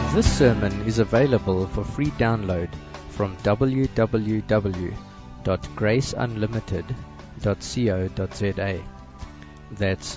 This sermon is available for free download from www.graceunlimited.co.za. That's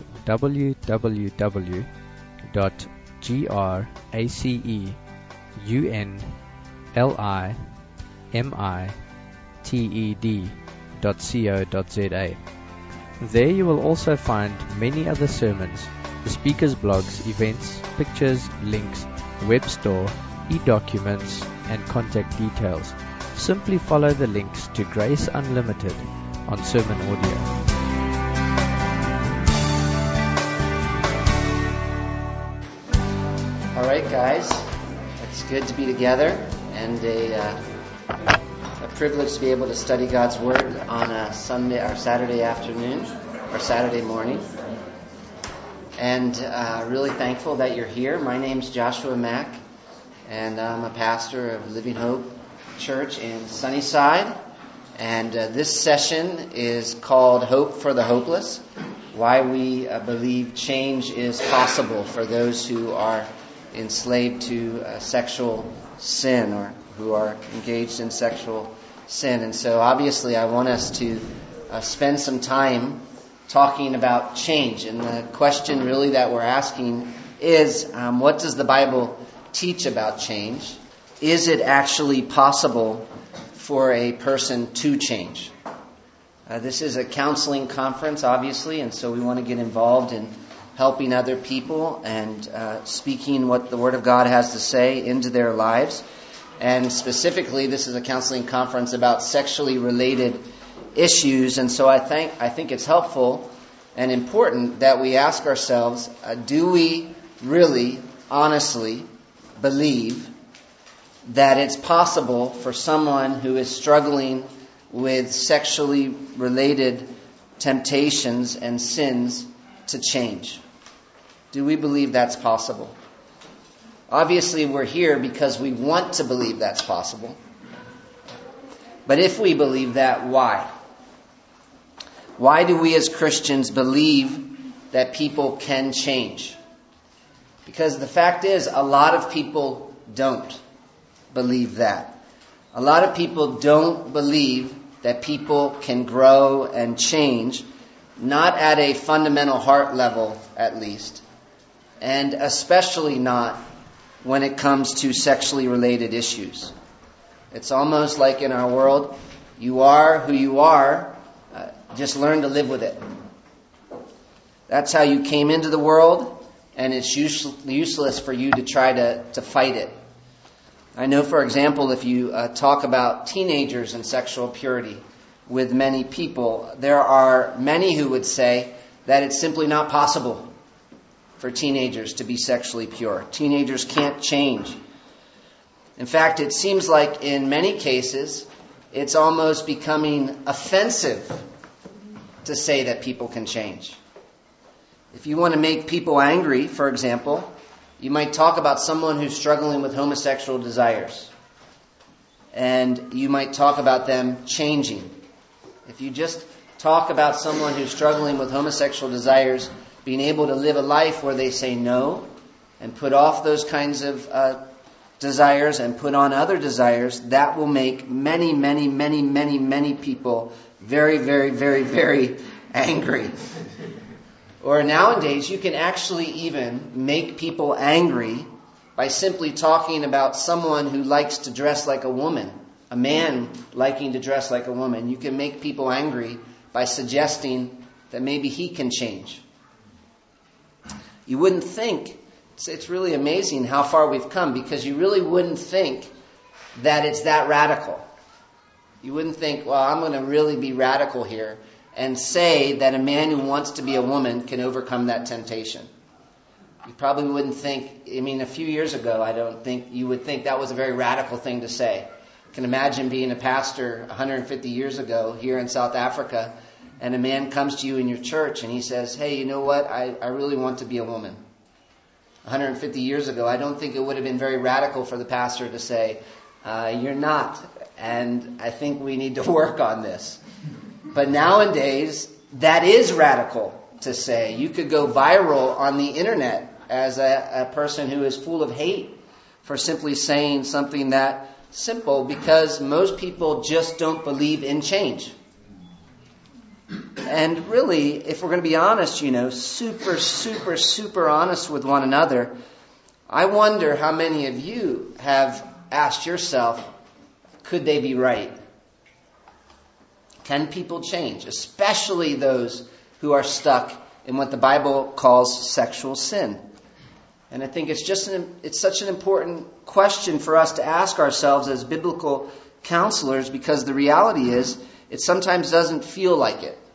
www.graceunlimited.co.za. There you will also find many other sermons, the speakers' blogs, events, pictures, links, web store, e-documents, and contact details. Simply follow the links to Grace Unlimited on Sermon Audio. All right, guys, it's good to be together, and a privilege to be able to study God's Word on a Sunday or Saturday afternoon or Saturday morning. And really thankful that you're here. My name's Joshua Mack, and I'm a pastor of Living Hope Church in Sunnyside. And this session is called Hope for the Hopeless, why we believe change is possible for those who are enslaved to sexual sin or who are engaged in sexual sin. And so obviously I want us to spend some time talking about change. And the question really that we're asking is, what does the Bible teach about change? Is it actually possible for a person to change? This is a counseling conference, obviously, and so we want to get involved in helping other people and speaking what the Word of God has to say into their lives. And specifically, this is a counseling conference about sexually related issues, and so I think it's helpful and important that we ask ourselves, do we really, honestly believe that it's possible for someone who is struggling with sexually related temptations and sins to change? Do we believe that's possible? Obviously, we're here because we want to believe that's possible. But if we believe that, why? Why do we as Christians believe that people can change? Because the fact is, a lot of people don't believe that. A lot of people don't believe that people can grow and change, not at a fundamental heart level, at least, and especially not when it comes to sexually related issues. It's almost like in our world, you are who you are, just learn to live with it. That's how you came into the world, and it's useless for you to try to fight it. I know, for example, if you talk about teenagers and sexual purity with many people, there are many who would say that it's simply not possible for teenagers to be sexually pure. Teenagers can't change. In fact, it seems like in many cases, it's almost becoming offensive to say that people can change. If you want to make people angry, for example, you might talk about someone who's struggling with homosexual desires. And you might talk about them changing. If you just talk about someone who's struggling with homosexual desires being able to live a life where they say no and put off those kinds of desires and put on other desires, that will make many, many, many, many, many people very, very, very, very angry. Or nowadays, you can actually even make people angry by simply talking about someone who likes to dress like a woman, a man liking to dress like a woman. You can make people angry by suggesting that maybe he can change. You wouldn't think, it's really amazing how far we've come, because you really wouldn't think that it's that radical. You wouldn't think, well, I'm going to really be radical here and say that a man who wants to be a woman can overcome that temptation. You probably wouldn't think, a few years ago, I don't think you would think that was a very radical thing to say. You can imagine being a pastor 150 years ago here in South Africa, and a man comes to you in your church and he says, hey, you know what, I really want to be a woman. 150 years ago, I don't think it would have been very radical for the pastor to say, you're not, and I think we need to work on this. But nowadays, that is radical to say. You could go viral on the internet as a person who is full of hate for simply saying something that simple, because most people just don't believe in change. And really, if we're going to be honest, super honest with one another, I wonder how many of you have asked yourself, could they be right? Can people change? Especially those who are stuck in what the Bible calls sexual sin. And I think it's such an important question for us to ask ourselves as biblical counselors, because the reality is, it sometimes doesn't feel like it.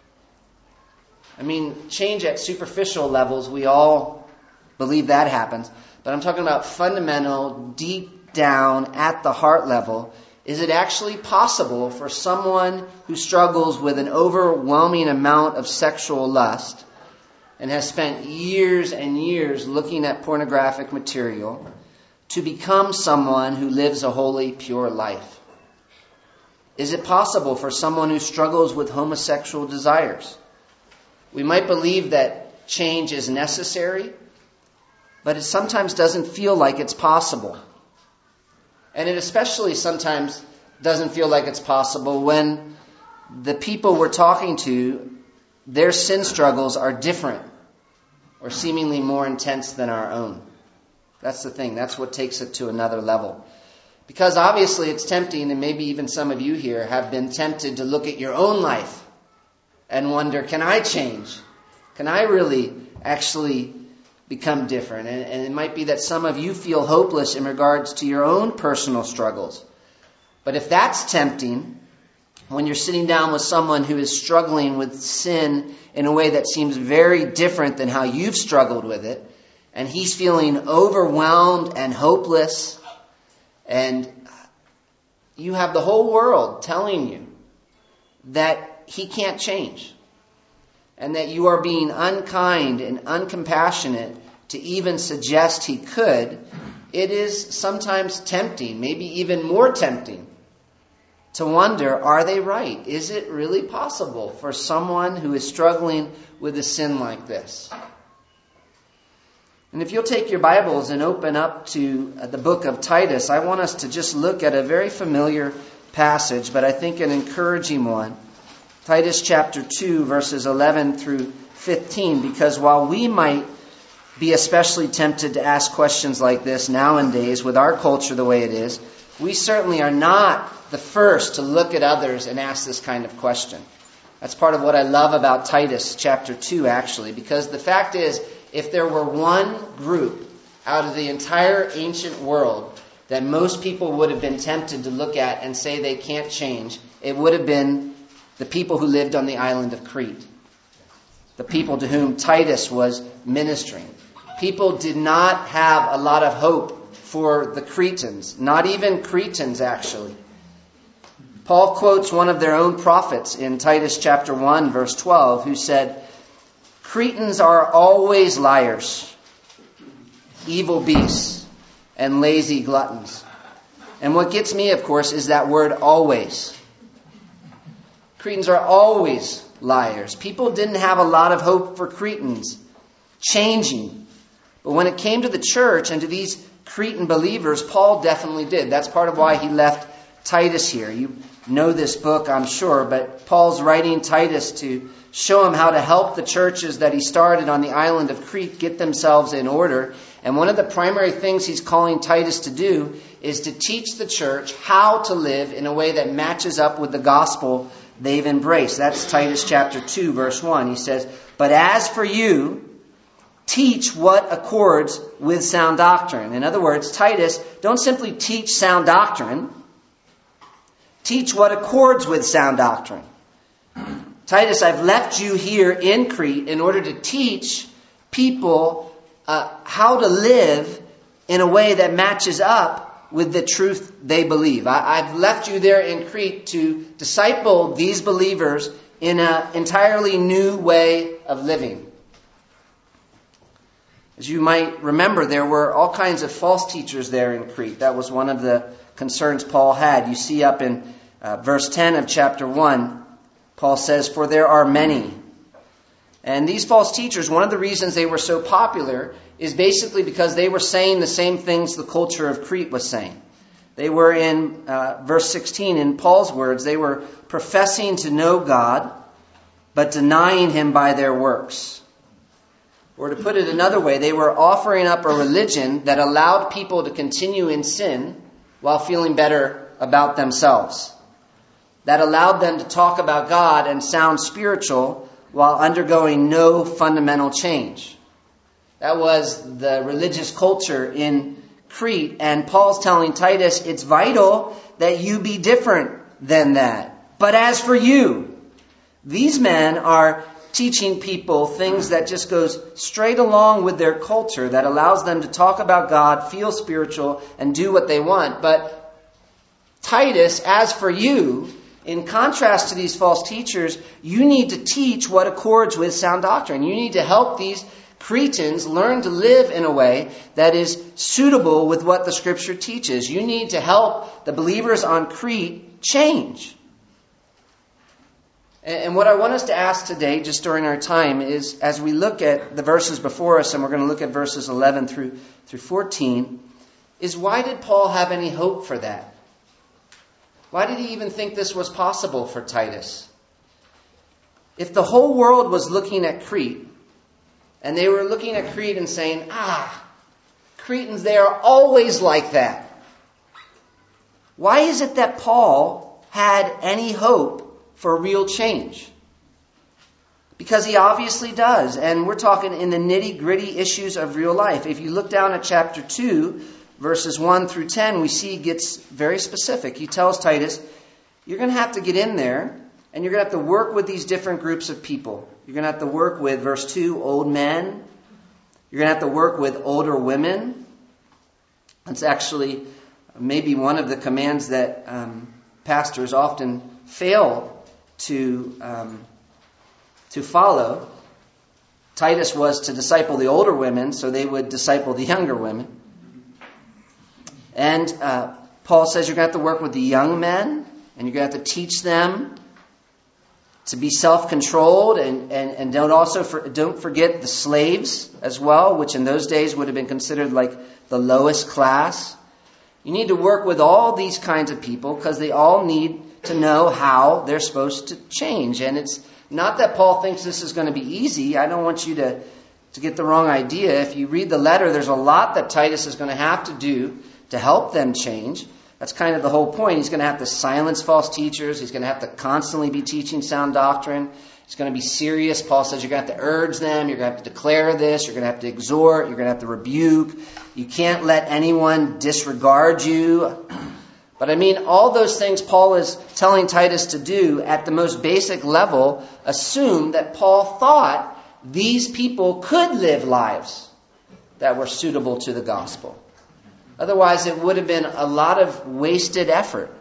I mean, change at superficial levels, we all believe that happens. But I'm talking about fundamental, deep down, at the heart level. Is it actually possible for someone who struggles with an overwhelming amount of sexual lust and has spent years and years looking at pornographic material to become someone who lives a holy, pure life? Is it possible for someone who struggles with homosexual desires? We might believe that change is necessary, but it sometimes doesn't feel like it's possible. And it especially sometimes doesn't feel like it's possible when the people we're talking to, their sin struggles are different or seemingly more intense than our own. That's the thing. That's what takes it to another level. Because obviously it's tempting, and maybe even some of you here have been tempted to look at your own life and wonder, can I change? Can I really actually become different? And it might be that some of you feel hopeless in regards to your own personal struggles. But if that's tempting, when you're sitting down with someone who is struggling with sin in a way that seems very different than how you've struggled with it, and he's feeling overwhelmed and hopeless, and you have the whole world telling you that he can't change, and that you are being unkind and uncompassionate to even suggest he could, it is sometimes tempting, maybe even more tempting, to wonder, are they right? Is it really possible for someone who is struggling with a sin like this? And if you'll take your Bibles and open up to the book of Titus, I want us to just look at a very familiar passage, but I think an encouraging one. Titus chapter 2, verses 11 through 15, because while we might be especially tempted to ask questions like this nowadays with our culture the way it is, we certainly are not the first to look at others and ask this kind of question. That's part of what I love about Titus chapter 2, actually, because the fact is, if there were one group out of the entire ancient world that most people would have been tempted to look at and say they can't change, it would have been the people who lived on the island of Crete. The people to whom Titus was ministering. People did not have a lot of hope for the Cretans. Not even Cretans, actually. Paul quotes one of their own prophets in Titus chapter 1, verse 12, who said, "Cretans are always liars, evil beasts, and lazy gluttons." And what gets me, of course, is that word always. Cretans are always liars. People didn't have a lot of hope for Cretans changing. But when it came to the church and to these Cretan believers, Paul definitely did. That's part of why he left Titus here. You know this book, I'm sure, but Paul's writing Titus to show him how to help the churches that he started on the island of Crete get themselves in order. And one of the primary things he's calling Titus to do is to teach the church how to live in a way that matches up with the gospel they've embraced. That's Titus chapter 2, verse 1. He says, "But as for you, teach what accords with sound doctrine." In other words, Titus, don't simply teach sound doctrine. Teach what accords with sound doctrine. Titus, I've left you here in Crete in order to teach people how to live in a way that matches up with the truth they believe. I've left you there in Crete to disciple these believers in an entirely new way of living. As you might remember, there were all kinds of false teachers there in Crete. That was one of the concerns Paul had. You see up in verse 10 of chapter 1, Paul says, "For there are many And these false teachers, one of the reasons they were so popular is basically because they were saying the same things the culture of Crete was saying. They were in verse 16, in Paul's words, they were professing to know God, but denying Him by their works. Or to put it another way, they were offering up a religion that allowed people to continue in sin while feeling better about themselves. That allowed them to talk about God and sound spiritual while undergoing no fundamental change. That was the religious culture in Crete. And Paul's telling Titus, it's vital that you be different than that. But as for you, these men are teaching people things that just goes straight along with their culture, that allows them to talk about God, feel spiritual, and do what they want. But Titus, as for you, in contrast to these false teachers, you need to teach what accords with sound doctrine. You need to help these Cretans learn to live in a way that is suitable with what the Scripture teaches. You need to help the believers on Crete change. And what I want us to ask today, just during our time, is as we look at the verses before us, and we're going to look at verses 11 through 14, is why did Paul have any hope for that? Why did he even think this was possible for Titus? If the whole world was looking at Crete, and they were looking at Crete and saying, Cretans, they are always like that. Why is it that Paul had any hope for real change? Because he obviously does. And we're talking in the nitty-gritty issues of real life. If you look down at chapter 2, verses 1 through 10, we see he gets very specific. He tells Titus, you're going to have to get in there, and you're going to have to work with these different groups of people. You're going to have to work with, verse 2, old men. You're going to have to work with older women. That's actually maybe one of the commands that pastors often fail to follow. Titus was to disciple the older women, so they would disciple the younger women. And Paul says you're going to have to work with the young men, and you're going to have to teach them to be self-controlled, and don't forget the slaves as well, which in those days would have been considered like the lowest class. You need to work with all these kinds of people because they all need to know how they're supposed to change. And it's not that Paul thinks this is going to be easy. I don't want you to get the wrong idea. If you read the letter, there's a lot that Titus is going to have to do to help them change. That's kind of the whole point. He's going to have to silence false teachers. He's going to have to constantly be teaching sound doctrine. He's going to be serious. Paul says you're going to have to urge them. You're going to have to declare this. You're going to have to exhort. You're going to have to rebuke. You can't let anyone disregard you. But I mean, all those things Paul is telling Titus to do at the most basic level assume that Paul thought these people could live lives that were suitable to the gospel. Otherwise, it would have been a lot of wasted effort.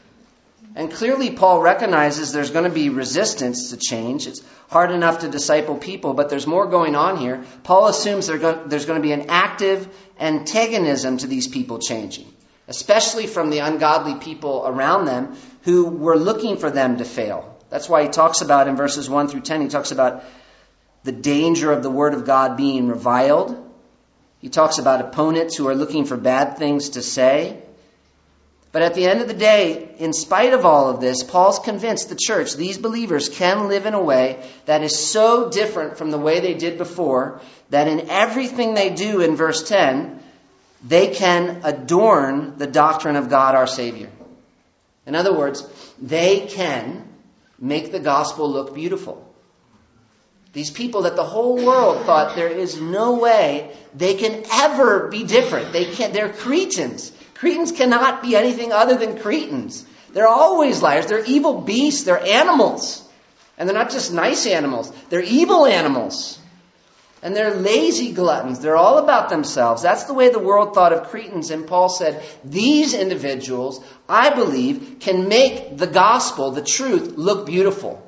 And clearly, Paul recognizes there's going to be resistance to change. It's hard enough to disciple people, but there's more going on here. Paul assumes there's going to be an active antagonism to these people changing, especially from the ungodly people around them who were looking for them to fail. That's why he talks about in verses 1 through 10, he talks about the danger of the word of God being reviled. He talks about opponents who are looking for bad things to say. But at the end of the day, in spite of all of this, Paul's convinced the church, these believers, can live in a way that is so different from the way they did before, that in everything they do in verse 10, they can adorn the doctrine of God our Savior. In other words, they can make the gospel look beautiful. These people that the whole world thought there is no way they can ever be different. They're Cretans. Cretans cannot be anything other than Cretans. They're always liars. They're evil beasts. They're animals. And they're not just nice animals. They're evil animals. And they're lazy gluttons. They're all about themselves. That's the way the world thought of Cretans. And Paul said, these individuals, I believe, can make the gospel, the truth, look beautiful.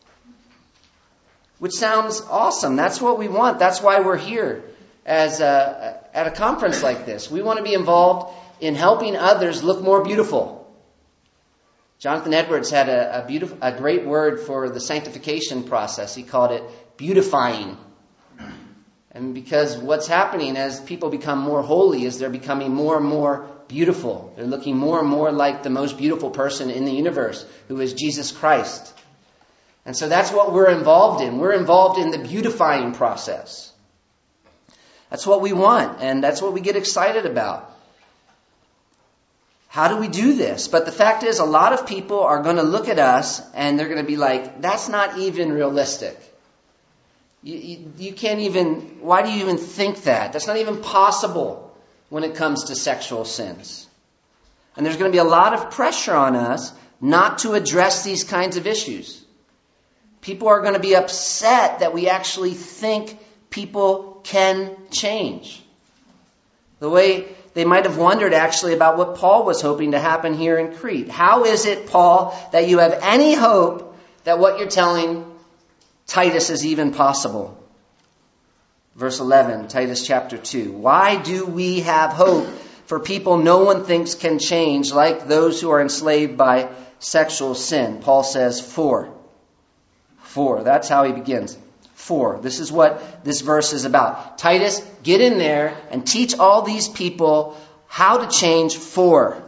Which sounds awesome. That's what we want. That's why we're here at a conference like this. We want to be involved in helping others look more beautiful. Jonathan Edwards had a great word for the sanctification process. He called it beautifying. And because what's happening as people become more holy is they're becoming more and more beautiful. They're looking more and more like the most beautiful person in the universe, who is Jesus Christ. And so that's what we're involved in. We're involved in the beautifying process. That's what we want, and that's what we get excited about. How do we do this? But the fact is, a lot of people are going to look at us and they're going to be like, that's not even realistic. You can't even, why do you even think that? That's not even possible when it comes to sexual sins. And there's going to be a lot of pressure on us not to address these kinds of issues. People are going to be upset that we actually think people can change. The way they might have wondered actually about what Paul was hoping to happen here in Crete. How is it, Paul, that you have any hope that what you're telling Titus is even possible? Verse 11, Titus chapter 2. Why do we have hope for people no one thinks can change, like those who are enslaved by sexual sin? Paul says, For. That's how he begins. For. This is what this verse is about. Titus, get in there and teach all these people how to change for.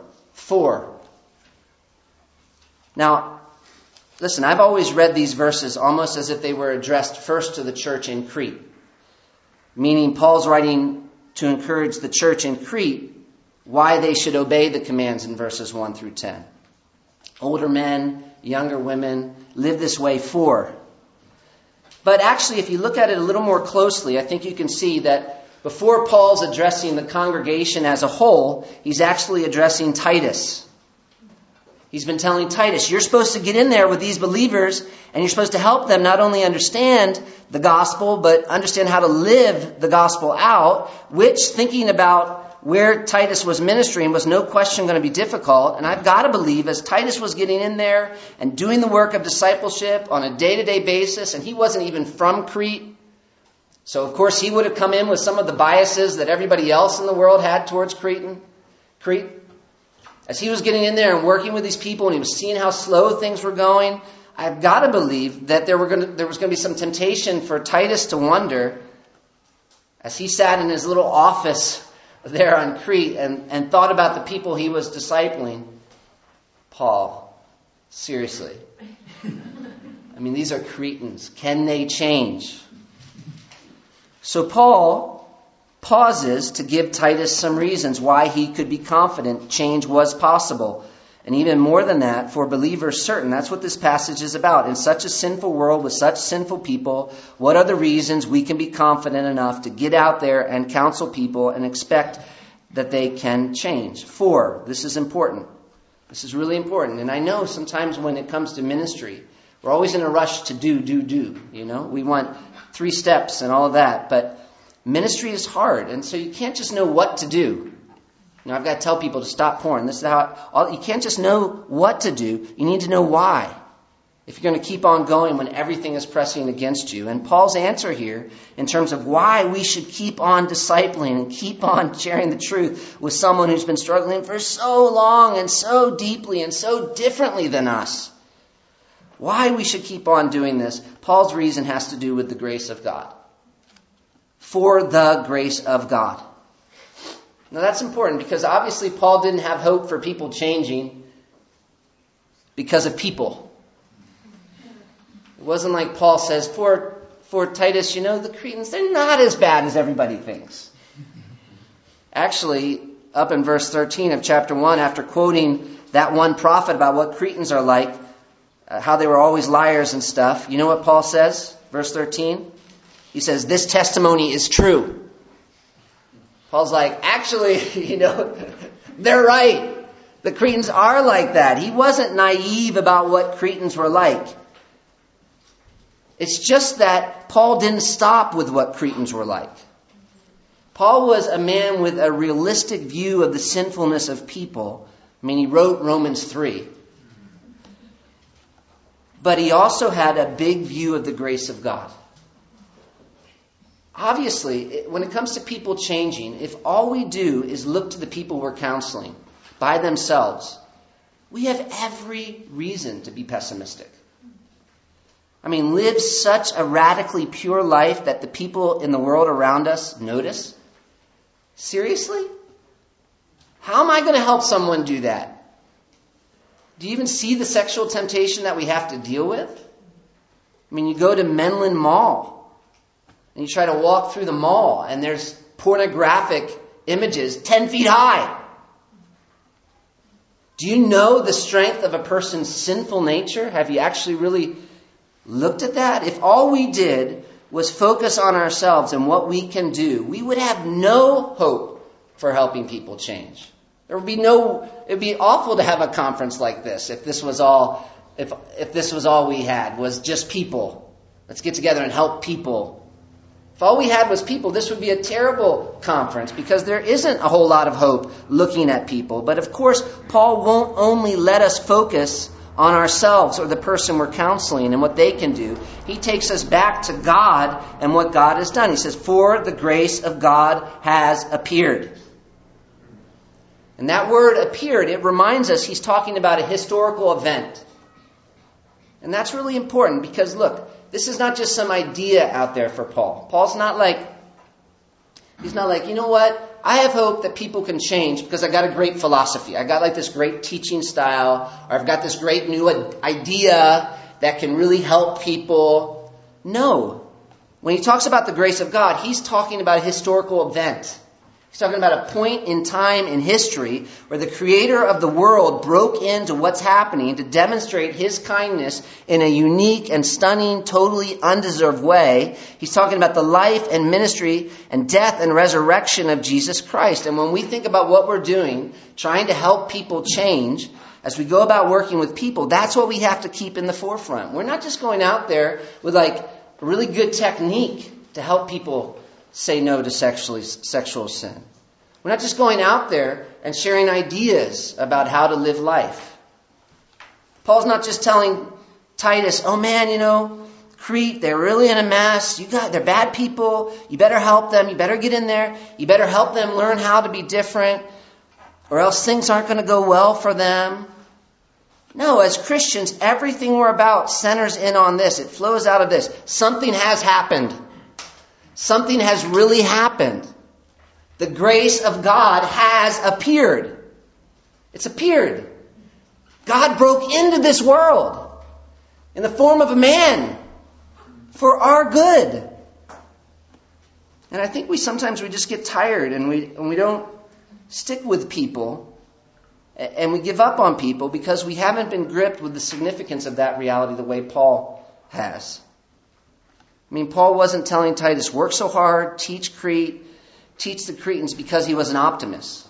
Now, listen, I've always read these verses almost as if they were addressed first to the church in Crete. Meaning Paul's writing to encourage the church in Crete why they should obey the commands in verses 1 through 10. Older men, younger women, live this way for. But actually, if you look at it a little more closely, I think you can see that before Paul's addressing the congregation as a whole, he's actually addressing Titus. He's been telling Titus, you're supposed to get in there with these believers, and you're supposed to help them not only understand the gospel, but understand how to live the gospel out, which, thinking about where Titus was ministering, was no question going to be difficult. And I've got to believe, as Titus was getting in there and doing the work of discipleship on a day-to-day basis, and he wasn't even from Crete, so of course he would have come in with some of the biases that everybody else in the world had towards Crete. As he was getting in there and working with these people, and he was seeing how slow things were going, I've got to believe that there was going to be some temptation for Titus to wonder, as he sat in his little office there on Crete and thought about the people he was discipling. Paul, seriously. I mean, these are Cretans. Can they change? So Paul pauses to give Titus some reasons why he could be confident change was possible. And even more than that, for believers certain. That's what this passage is about. In such a sinful world with such sinful people, what are the reasons we can be confident enough to get out there and counsel people and expect that they can change? For, this is important. This is really important. And I know sometimes when it comes to ministry, we're always in a rush to do. You know, we want 3 steps and all of that. But ministry is hard. And so you can't just know what to do. You know, I've got to tell people to stop porn. This is how you can't just know what to do. You need to know why. If you're going to keep on going when everything is pressing against you. And Paul's answer here, in terms of why we should keep on discipling and keep on sharing the truth with someone who's been struggling for so long and so deeply and so differently than us. Why we should keep on doing this, Paul's reason has to do with the grace of God. For the grace of God. Now that's important because obviously Paul didn't have hope for people changing because of people. It wasn't like Paul says, for Titus, you know, the Cretans, they're not as bad as everybody thinks. Actually, up in verse 13 of chapter 1, after quoting that one prophet about what Cretans are like, how they were always liars and stuff, you know what Paul says? Verse 13? He says, this testimony is true. Paul's like, actually, you know, they're right. The Cretans are like that. He wasn't naive about what Cretans were like. It's just that Paul didn't stop with what Cretans were like. Paul was a man with a realistic view of the sinfulness of people. I mean, he wrote Romans 3. But he also had a big view of the grace of God. Obviously, when it comes to people changing, if all we do is look to the people we're counseling by themselves, we have every reason to be pessimistic. I mean, live such a radically pure life that the people in the world around us notice? Seriously? How am I going to help someone do that? Do you even see the sexual temptation that we have to deal with? I mean, you go to Menlyn Mall and you try to walk through the mall and there's pornographic images 10 feet high. Do you know the strength of a person's sinful nature? Have you actually really looked at that? If all we did was focus on ourselves and what we can do, we would have no hope for helping people change. It would be awful to have a conference like this if this was all we had, was just people. Let's get together and help people. If all we had was people, this would be a terrible conference because there isn't a whole lot of hope looking at people. But of course, Paul won't only let us focus on ourselves or the person we're counseling and what they can do. He takes us back to God and what God has done. He says, "For the grace of God has appeared." And that word appeared, it reminds us he's talking about a historical event. And that's really important because, look, this is not just some idea out there for Paul. Paul's not like, you know what? I have hope that people can change because I got a great philosophy. I got like this great teaching style, or I've got this great new idea that can really help people. No. When he talks about the grace of God, he's talking about a historical event. He's talking about a point in time in history where the creator of the world broke into what's happening to demonstrate his kindness in a unique and stunning, totally undeserved way. He's talking about the life and ministry and death and resurrection of Jesus Christ. And when we think about what we're doing, trying to help people change, as we go about working with people, that's what we have to keep in the forefront. We're not just going out there with like a really good technique to help people say no to sexual sin. We're not just going out there and sharing ideas about how to live life. Paul's not just telling Titus, oh man, Crete, they're really in a mess. They're bad people. You better help them. You better get in there. You better help them learn how to be different, or else things aren't going to go well for them. No, as Christians, everything we're about centers in on this. It flows out of this. Something has happened. Something has really happened. The grace of God has appeared. It's appeared. God broke into this world in the form of a man for our good. And I think we sometimes just get tired and we don't stick with people and we give up on people because we haven't been gripped with the significance of that reality the way Paul has. I mean, Paul wasn't telling Titus, work so hard, teach Crete, teach the Cretans because he was an optimist.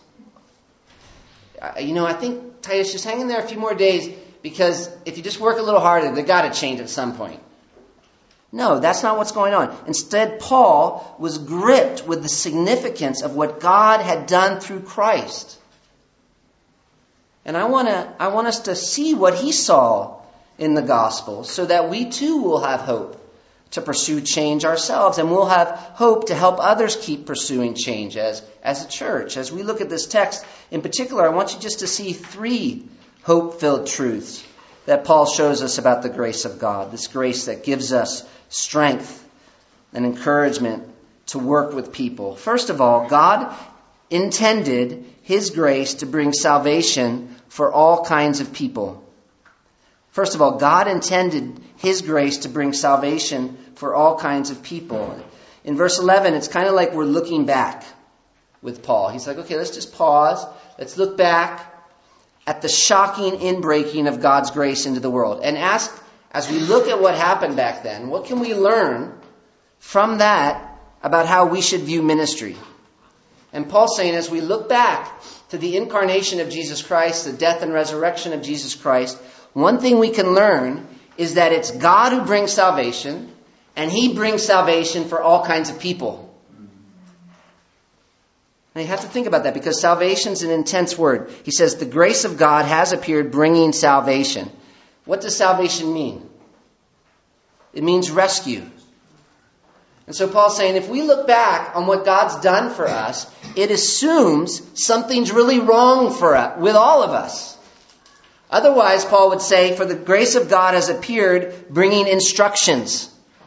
I think Titus, just hang in there a few more days because if you just work a little harder, they've got to change at some point. No, that's not what's going on. Instead, Paul was gripped with the significance of what God had done through Christ. And I want us to see what he saw in the gospel so that we too will have hope to pursue change ourselves, and we'll have hope to help others keep pursuing change as a church. As we look at this text in particular, I want you just to see 3 hope-filled truths that Paul shows us about the grace of God, this grace that gives us strength and encouragement to work with people. First of all, God intended his grace to bring salvation for all kinds of people. First of all, God intended his grace to bring salvation for all kinds of people. In verse 11, it's kind of like we're looking back with Paul. He's like, okay, let's just pause. Let's look back at the shocking inbreaking of God's grace into the world. And ask, as we look at what happened back then, what can we learn from that about how we should view ministry? And Paul's saying, as we look back to the incarnation of Jesus Christ, the death and resurrection of Jesus Christ, one thing we can learn is that it's God who brings salvation, and he brings salvation for all kinds of people. Now you have to think about that because salvation is an intense word. He says the grace of God has appeared bringing salvation. What does salvation mean? It means rescue. And so Paul's saying if we look back on what God's done for us, it assumes something's really wrong with all of us. Otherwise, Paul would say, for the grace of God has appeared, bringing instructions.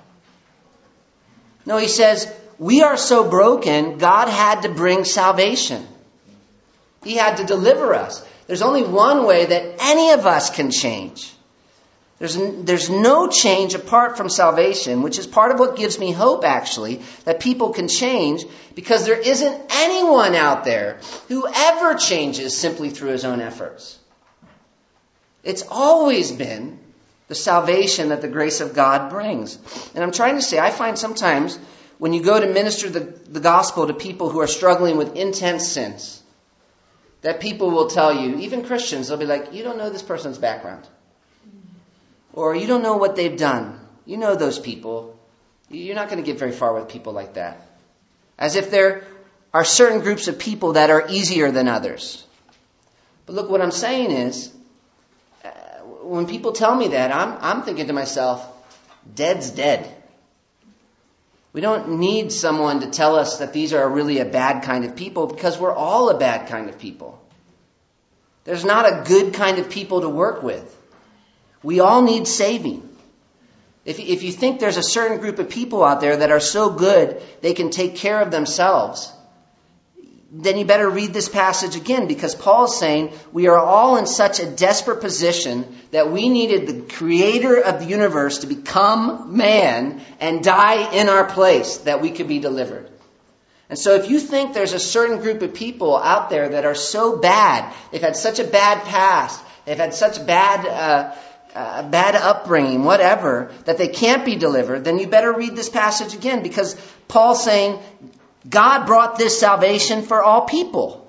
No, he says, we are so broken, God had to bring salvation. He had to deliver us. There's only one way that any of us can change. There's no change apart from salvation, which is part of what gives me hope, actually, that people can change, because there isn't anyone out there who ever changes simply through his own efforts. It's always been the salvation that the grace of God brings. And I'm trying to say, I find sometimes when you go to minister the gospel to people who are struggling with intense sins, that people will tell you, even Christians, they'll be like, you don't know this person's background. Or you don't know what they've done. You know those people. You're not going to get very far with people like that. As if there are certain groups of people that are easier than others. But look, what I'm saying is, when people tell me that, I'm thinking to myself, dead's dead. We don't need someone to tell us that these are really a bad kind of people, because we're all a bad kind of people. There's not a good kind of people to work with. We all need saving. If you think there's a certain group of people out there that are so good they can take care of themselves, then you better read this passage again, because Paul's saying we are all in such a desperate position that we needed the creator of the universe to become man and die in our place that we could be delivered. And so if you think there's a certain group of people out there that are so bad, they've had such a bad past, they've had such bad upbringing, whatever, that they can't be delivered, then you better read this passage again, because Paul's saying God brought this salvation for all people.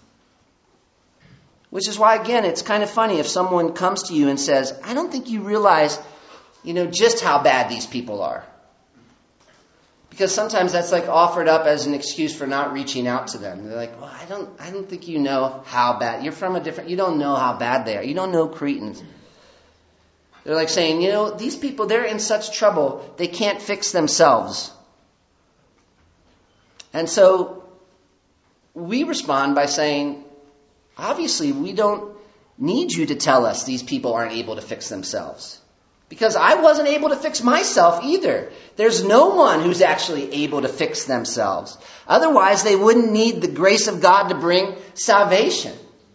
Which is why, again, it's kind of funny if someone comes to you and says, I don't think you realize, just how bad these people are. Because sometimes that's like offered up as an excuse for not reaching out to them. They're like, well, I don't think you know how bad. You're from you don't know how bad they are. You don't know Cretans. They're like saying, these people, they're in such trouble, they can't fix themselves. And so we respond by saying, obviously, we don't need you to tell us these people aren't able to fix themselves. Because I wasn't able to fix myself either. There's no one who's actually able to fix themselves. Otherwise, they wouldn't need the grace of God to bring salvation.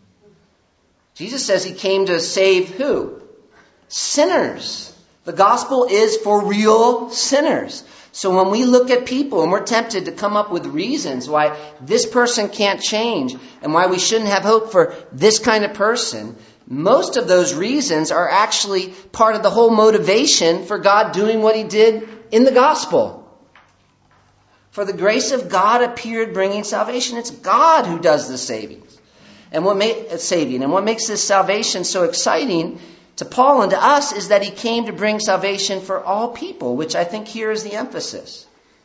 Jesus says he came to save who? Sinners. The gospel is for real sinners. So when we look at people and we're tempted to come up with reasons why this person can't change and why we shouldn't have hope for this kind of person, most of those reasons are actually part of the whole motivation for God doing what he did in the gospel. For the grace of God appeared bringing salvation. It's God who does the saving. And what makes this salvation so exciting to Paul and to us is that he came to bring salvation for all people, which I think here is the emphasis.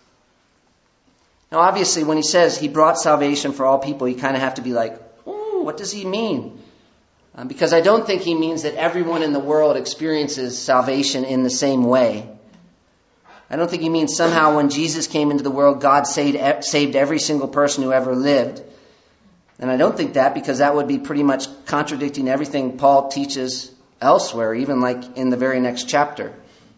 Now, obviously, when he says he brought salvation for all people, you kind of have to be like, oh, what does he mean? Because I don't think he means that everyone in the world experiences salvation in the same way. I don't think he means somehow when Jesus came into the world, God saved every single person who ever lived. And I don't think that, because that would be pretty much contradicting everything Paul teaches elsewhere, even like in the very next chapter.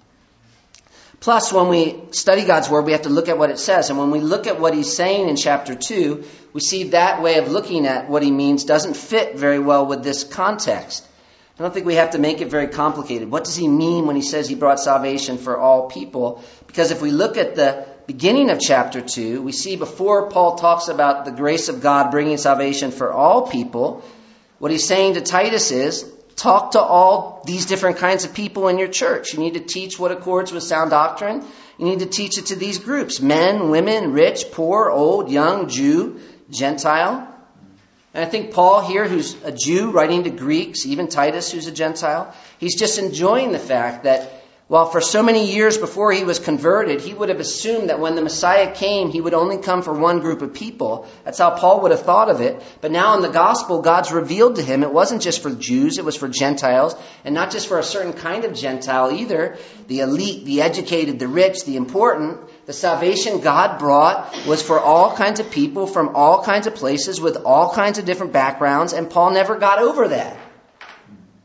Plus, when we study God's Word, we have to look at what it says. And when we look at what he's saying in chapter 2, we see that way of looking at what he means doesn't fit very well with this context. I don't think we have to make it very complicated. What does he mean when he says he brought salvation for all people? Because if we look at the beginning of chapter 2, we see before Paul talks about the grace of God bringing salvation for all people, what he's saying to Titus is, talk to all these different kinds of people in your church. You need to teach what accords with sound doctrine. You need to teach it to these groups: men, women, rich, poor, old, young, Jew, Gentile. And I think Paul here, who's a Jew writing to Greeks, even Titus, who's a Gentile, he's just enjoying the fact that while for so many years before he was converted, he would have assumed that when the Messiah came, he would only come for one group of people. That's how Paul would have thought of it. But now in the gospel, God's revealed to him it wasn't just for Jews, it was for Gentiles, and not just for a certain kind of Gentile either. The elite, the educated, the rich, the important. The salvation God brought was for all kinds of people from all kinds of places with all kinds of different backgrounds, and Paul never got over that.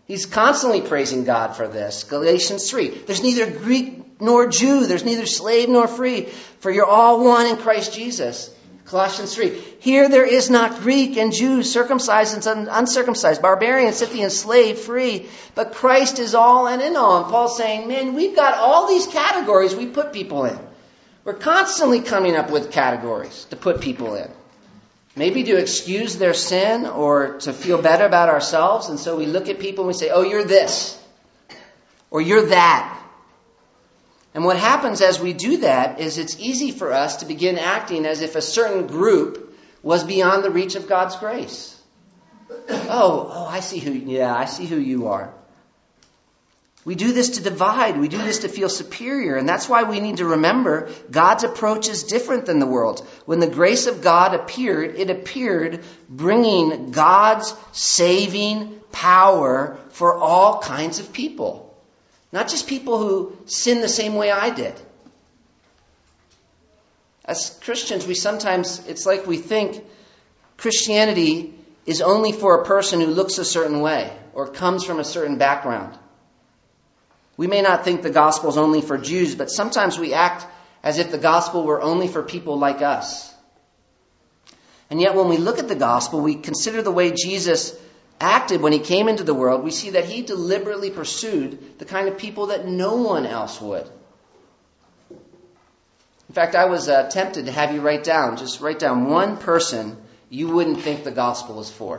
He's constantly praising God for this. Galatians 3. There's neither Greek nor Jew. There's neither slave nor free. For you're all one in Christ Jesus. Colossians 3. Here there is not Greek and Jew, circumcised and uncircumcised, barbarian, Scythian, slave, free. But Christ is all and in all. And Paul's saying, man, we've got all these categories we put people in. We're constantly coming up with categories to put people in. Maybe to excuse their sin or to feel better about ourselves. And so we look at people and we say, oh, you're this. Or you're that. And what happens as we do that is it's easy for us to begin acting as if a certain group was beyond the reach of God's grace. Oh, I see who you are. We do this to divide. We do this to feel superior. And that's why we need to remember God's approach is different than the world's. When the grace of God appeared, it appeared bringing God's saving power for all kinds of people. Not just people who sin the same way I did. As Christians, it's like we think Christianity is only for a person who looks a certain way or comes from a certain background. We may not think the gospel is only for Jews, but sometimes we act as if the gospel were only for people like us. And yet when we look at the gospel, we consider the way Jesus acted when he came into the world, we see that he deliberately pursued the kind of people that no one else would. In fact, I was tempted to have you write down one person you wouldn't think the gospel is for.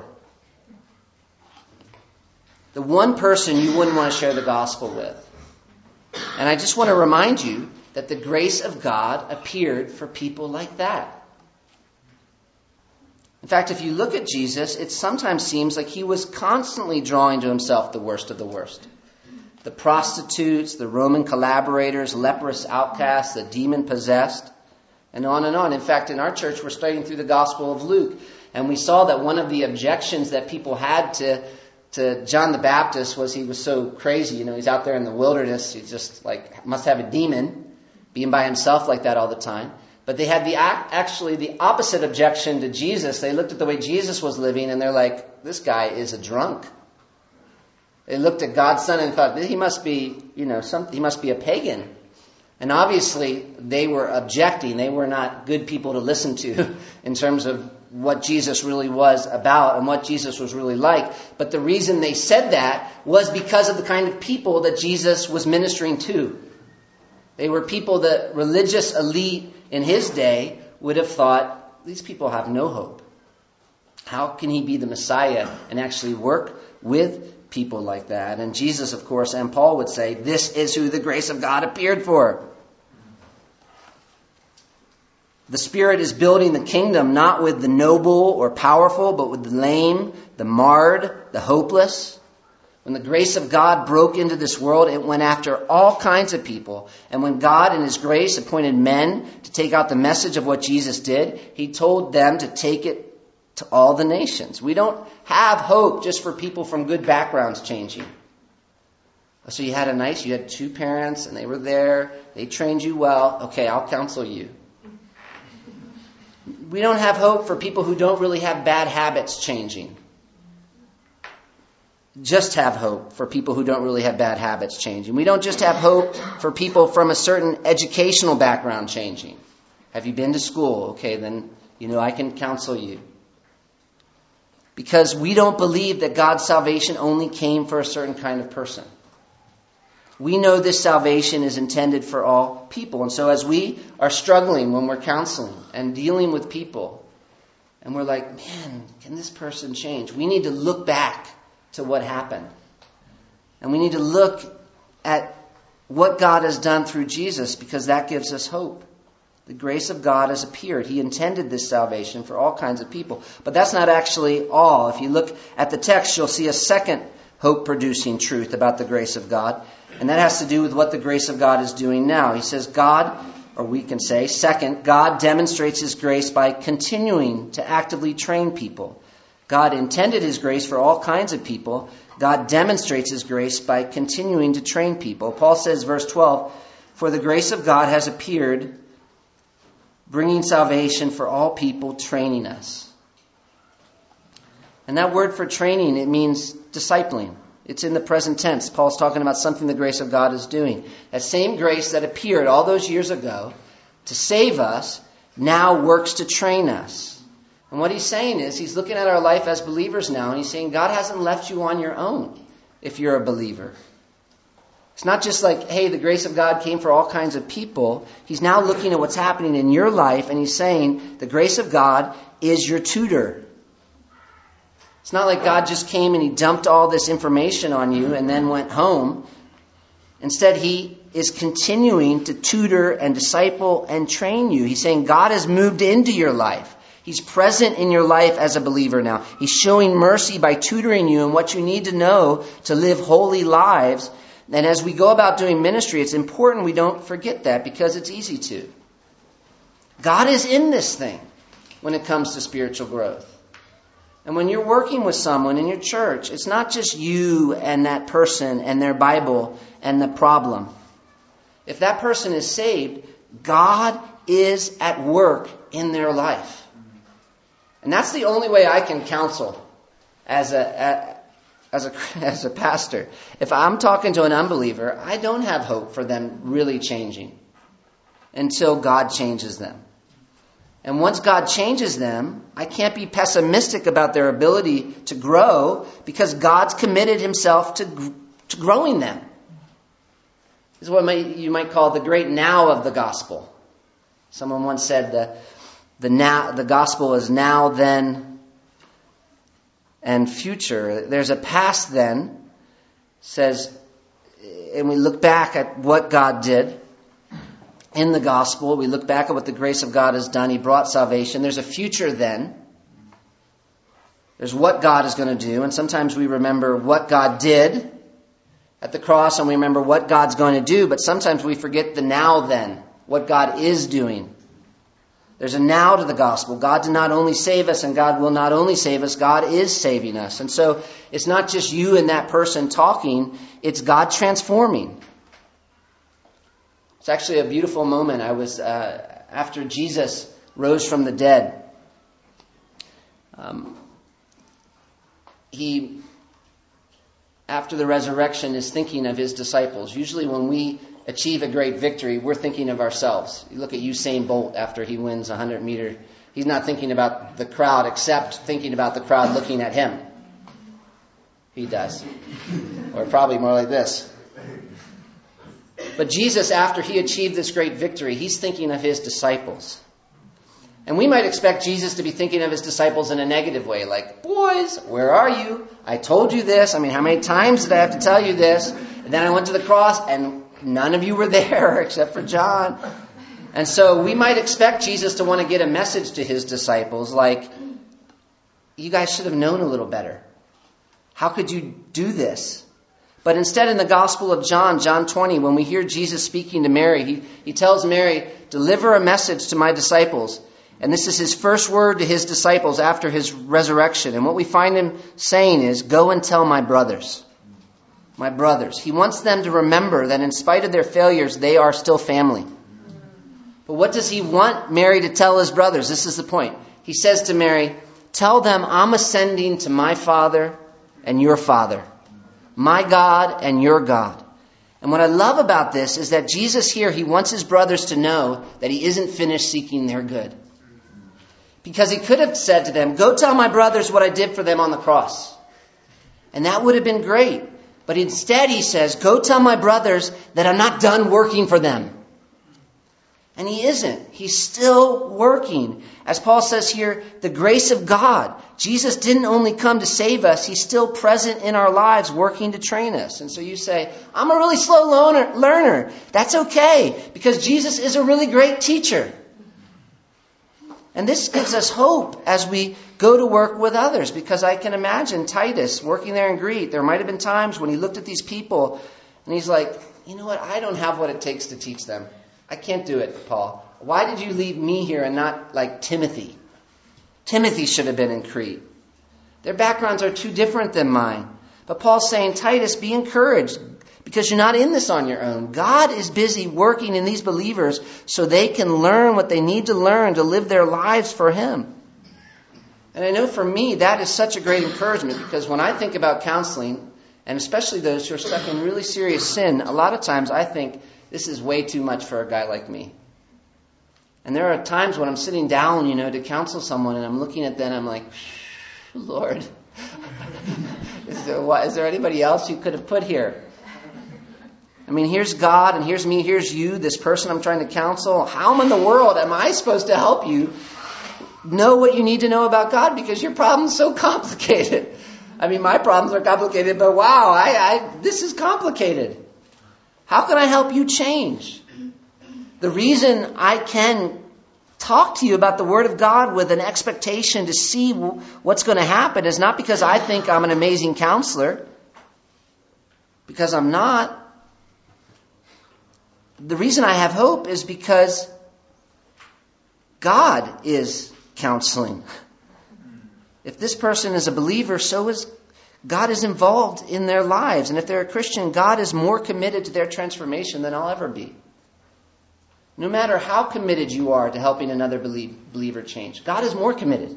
The one person you wouldn't want to share the gospel with. And I just want to remind you that the grace of God appeared for people like that. In fact, if you look at Jesus, it sometimes seems like he was constantly drawing to himself the worst of the worst. The prostitutes, the Roman collaborators, leprous outcasts, the demon-possessed, and on and on. In fact, in our church, we're studying through the Gospel of Luke, and we saw that one of the objections that people had to John the Baptist was he was so crazy. He's out there in the wilderness. He's just must have a demon, being by himself like that all the time. But they had the opposite objection to Jesus. They looked at the way Jesus was living and they're like, this guy is a drunk. They looked at God's Son and thought, he must be, he must be a pagan. And obviously they were objecting. They were not good people to listen to in terms of what Jesus really was about and what Jesus was really like. But the reason they said that was because of the kind of people that Jesus was ministering to. They were people that religious elite in his day would have thought, these people have no hope. How can he be the Messiah and actually work with people like that? And Jesus, of course, and Paul would say, this is who the grace of God appeared for. The Spirit is building the kingdom not with the noble or powerful, but with the lame, the marred, the hopeless. When the grace of God broke into this world, it went after all kinds of people. And when God in his grace appointed men to take out the message of what Jesus did, he told them to take it to all the nations. We don't have hope just for people from good backgrounds changing. So you had two parents and they were there. They trained you well. Okay, I'll counsel you. We don't have hope for people who don't really have bad habits changing. Just have hope for people who don't really have bad habits changing. We don't just have hope for people from a certain educational background changing. Have you been to school? Okay, then, I can counsel you. Because we don't believe that God's salvation only came for a certain kind of person. We know this salvation is intended for all people. And so as we are struggling when we're counseling and dealing with people, and we're like, man, can this person change? We need to look back to what happened. And we need to look at what God has done through Jesus, because that gives us hope. The grace of God has appeared. He intended this salvation for all kinds of people. But that's not actually all. If you look at the text, you'll see a second hope-producing truth about the grace of God. And that has to do with what the grace of God is doing now. He says second, God demonstrates his grace by continuing to actively train people. God intended his grace for all kinds of people. God demonstrates his grace by continuing to train people. Paul says, verse 12, for the grace of God has appeared, bringing salvation for all people, training us. And that word for training, it means discipling. It's in the present tense. Paul's talking about something the grace of God is doing. That same grace that appeared all those years ago to save us now works to train us. And what he's saying is, he's looking at our life as believers now, and he's saying God hasn't left you on your own if you're a believer. It's not just like, hey, the grace of God came for all kinds of people. He's now looking at what's happening in your life, and he's saying the grace of God is your tutor. It's not like God just came and he dumped all this information on you and then went home. Instead, he is continuing to tutor and disciple and train you. He's saying God has moved into your life. He's present in your life as a believer now. He's showing mercy by tutoring you in what you need to know to live holy lives. And as we go about doing ministry, it's important we don't forget that, because it's easy to. God is in this thing when it comes to spiritual growth. And when you're working with someone in your church, it's not just you and that person and their Bible and the problem. If that person is saved, God is at work in their life. And that's the only way I can counsel as a pastor. If I'm talking to an unbeliever, I don't have hope for them really changing until God changes them. And once God changes them, I can't be pessimistic about their ability to grow, because God's committed himself to growing them. This is what you might call the great now of the gospel. Someone once said the gospel is now, then, and future. There's a past then, says, and we look back at what God did in the gospel. We look back at what the grace of God has done. He brought salvation. There's a future then. There's what God is going to do. And sometimes we remember what God did at the cross, and we remember what God's going to do. But sometimes we forget the now then, what God is doing. There's a now to the gospel. God did not only save us, and God will not only save us, God is saving us. And so it's not just you and that person talking, it's God transforming. It's actually a beautiful moment. I was, after Jesus rose from the dead, he, after the resurrection, is thinking of his disciples. Usually when we achieve a great victory, we're thinking of ourselves. You look at Usain Bolt after he wins a 100-meter. He's not thinking about the crowd, except thinking about the crowd looking at him. He does. Or probably more like this. But Jesus, after he achieved this great victory, he's thinking of his disciples. And we might expect Jesus to be thinking of his disciples in a negative way, like, boys, where are you? I told you this. I mean, how many times did I have to tell you this? And then I went to the cross, and none of you were there except for John. And so we might expect Jesus to want to get a message to his disciples like, you guys should have known a little better. How could you do this? But instead, in the Gospel of John, John 20, when we hear Jesus speaking to Mary, he tells Mary, deliver a message to my disciples. And this is his first word to his disciples after his resurrection. And what we find him saying is, go and tell my brothers. My brothers. He wants them to remember that in spite of their failures, they are still family. But what does he want Mary to tell his brothers? This is the point. He says to Mary, tell them I'm ascending to my Father and your Father, my God and your God. And what I love about this is that Jesus here, he wants his brothers to know that he isn't finished seeking their good. Because he could have said to them, go tell my brothers what I did for them on the cross. And that would have been great. But instead he says, go tell my brothers that I'm not done working for them. And he isn't. He's still working. As Paul says here, the grace of God. Jesus didn't only come to save us. He's still present in our lives, working to train us. And so you say, I'm a really slow learner. That's okay, because Jesus is a really great teacher. And this gives us hope as we go to work with others, because I can imagine Titus working there in Crete. There might have been times when he looked at these people and he's like, you know what? I don't have what it takes to teach them. I can't do it, Paul. Why did you leave me here and not like Timothy? Timothy should have been in Crete. Their backgrounds are too different than mine. But Paul's saying, Titus, be encouraged, because you're not in this on your own. God is busy working in these believers so they can learn what they need to learn to live their lives for him. And I know for me, that is such a great encouragement, because when I think about counseling, And especially those who are stuck in really serious sin, a lot of times I think this is way too much for a guy like me. And there are times when I'm sitting down, to counsel someone, and I'm looking at them and I'm like, Lord, is there anybody else you could have put here? I mean, here's God, and here's me, here's you, this person I'm trying to counsel. How in the world am I supposed to help you know what you need to know about God? Because your problem's so complicated. I mean, my problems are complicated, but wow, this is complicated. How can I help you change? The reason I can talk to you about the Word of God with an expectation to see what's going to happen is not because I think I'm an amazing counselor, because I'm not. The reason I have hope is because God is counseling. If this person is a believer, so is God is involved in their lives. And if they're a Christian, God is more committed to their transformation than I'll ever be. No matter how committed you are to helping another believer change, God is more committed.